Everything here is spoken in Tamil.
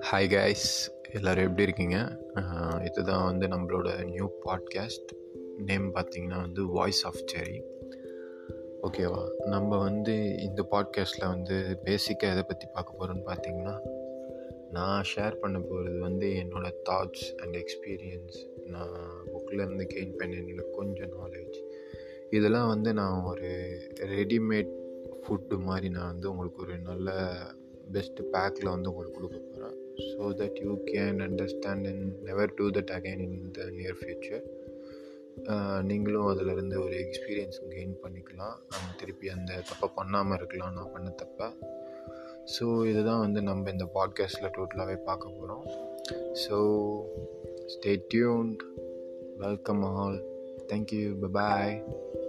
ஹாய் கைஸ், எல்லோரும் எப்படி இருக்கீங்க? இதுதான் நம்மளோட நியூ பாட்காஸ்ட். நேம் பார்த்திங்கன்னா வாய்ஸ் ஆஃப் செரி. ஓகேவா? நம்ம இந்த பாட்காஸ்ட்டில் பேசிக்காக எதை பற்றி பார்க்க போகிறோன்னு பார்த்திங்கன்னா, நான் ஷேர் பண்ண போகிறது என்னோடய தாட்ஸ் அண்ட் எக்ஸ்பீரியன்ஸ். நான் புக்கிலேருந்து கெயின் பண்ண என்னோட கொஞ்சம் நாலேஜ், இதெல்லாம் நான் ஒரு ரெடிமேட் ஃபுட்டு மாதிரி நான் உங்களுக்கு ஒரு நல்ல பெஸ்ட் பேக்கில் உங்களுக்கு கொடுக்க போகிறேன். So that you can understand and never do that again in the near future. நீங்களும் அதிலிருந்து ஒரு எக்ஸ்பீரியன்ஸ் கெயின் பண்ணிக்கலாம். திருப்பி அந்த தப்பை பண்ணாமல் இருக்கலாம், நான் பண்ண தப்பை. ஸோ இதுதான் நம்ம இந்த பாட்காஸ்ட்டில் டோட்டலாகவே பார்க்க போகிறோம். So stay tuned. Welcome all. Thank you. Bye பாய்.